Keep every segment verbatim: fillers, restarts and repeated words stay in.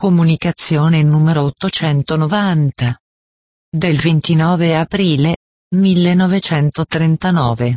Comunicazione numero ottocentonovanta. Del ventinove aprile millenovecentotrentanove.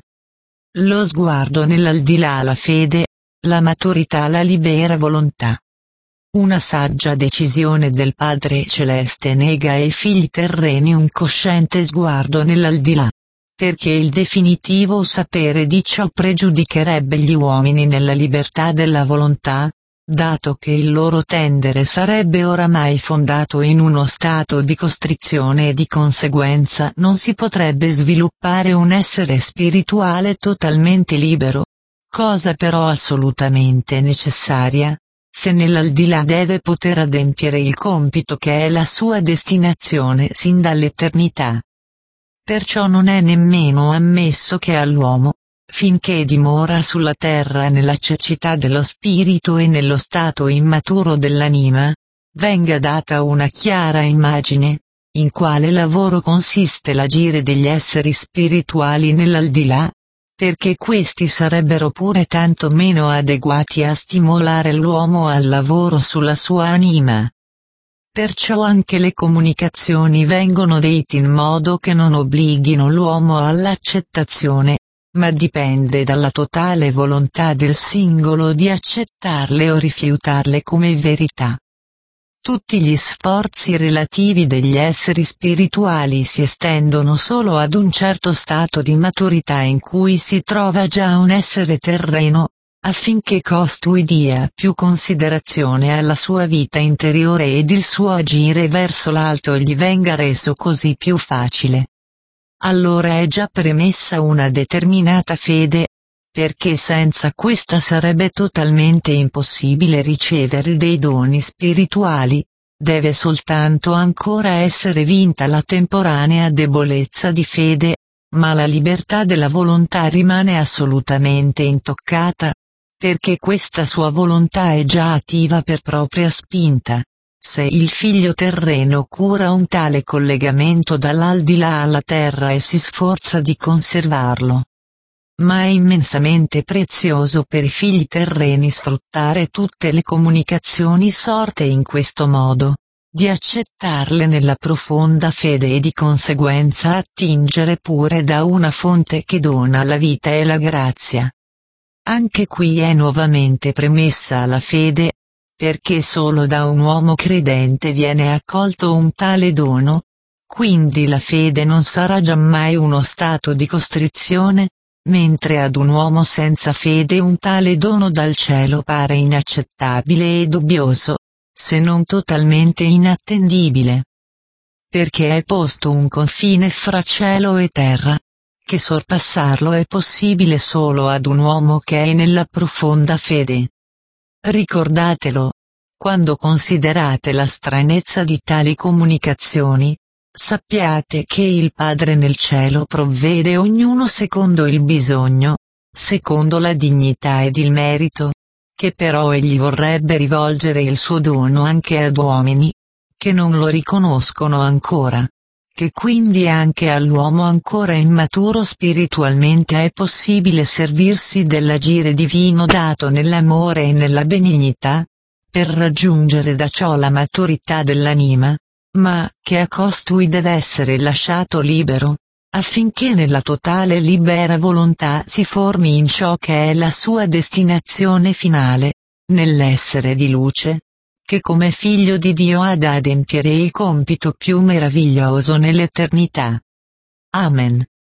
Lo sguardo nell'aldilà, la fede, la maturità, la libera volontà. Una saggia decisione del Padre Celeste nega ai figli terreni un cosciente sguardo nell'aldilà, perché il definitivo sapere di ciò pregiudicherebbe gli uomini nella libertà della volontà, dato che il loro tendere sarebbe oramai fondato in uno stato di costrizione e di conseguenza non si potrebbe sviluppare un essere spirituale totalmente libero, cosa però assolutamente necessaria, se nell'aldilà deve poter adempiere il compito che è la sua destinazione sin dall'eternità. Perciò non è nemmeno ammesso che all'uomo, finché dimora sulla terra nella cecità dello spirito e nello stato immaturo dell'anima, venga data una chiara immagine, in quale lavoro consiste l'agire degli esseri spirituali nell'aldilà, perché questi sarebbero pure tanto meno adeguati a stimolare l'uomo al lavoro sulla sua anima. Perciò anche le comunicazioni vengono dette in modo che non obblighino l'uomo all'accettazione, ma dipende dalla totale volontà del singolo di accettarle o rifiutarle come verità. Tutti gli sforzi relativi degli esseri spirituali si estendono solo ad un certo stato di maturità in cui si trova già un essere terreno, affinché costui dia più considerazione alla sua vita interiore ed il suo agire verso l'alto gli venga reso così più facile. Allora è già premessa una determinata fede, perché senza questa sarebbe totalmente impossibile ricevere dei doni spirituali, deve soltanto ancora essere vinta la temporanea debolezza di fede, ma la libertà della volontà rimane assolutamente intoccata, perché questa sua volontà è già attiva per propria spinta. Se il figlio terreno cura un tale collegamento dall'aldilà alla terra e si sforza di conservarlo. Ma è immensamente prezioso per i figli terreni sfruttare tutte le comunicazioni sorte in questo modo, di accettarle nella profonda fede e di conseguenza attingere pure da una fonte che dona la vita e la grazia. Anche qui è nuovamente premessa la fede, perché solo da un uomo credente viene accolto un tale dono, quindi la fede non sarà giammai uno stato di costrizione, mentre ad un uomo senza fede un tale dono dal cielo pare inaccettabile e dubbioso, se non totalmente inattendibile. Perché è posto un confine fra cielo e terra, che sorpassarlo è possibile solo ad un uomo che è nella profonda fede. Ricordatelo, quando considerate la stranezza di tali comunicazioni, sappiate che il Padre nel cielo provvede ognuno secondo il bisogno, secondo la dignità ed il merito, che però egli vorrebbe rivolgere il suo dono anche ad uomini, che non lo riconoscono ancora, che quindi anche all'uomo ancora immaturo spiritualmente è possibile servirsi dell'agire divino dato nell'amore e nella benignità, per raggiungere da ciò la maturità dell'anima, ma che a costui deve essere lasciato libero, affinché nella totale libera volontà si formi in ciò che è la sua destinazione finale, nell'essere di luce, che come figlio di Dio ha da adempiere il compito più meraviglioso nell'eternità. Amen.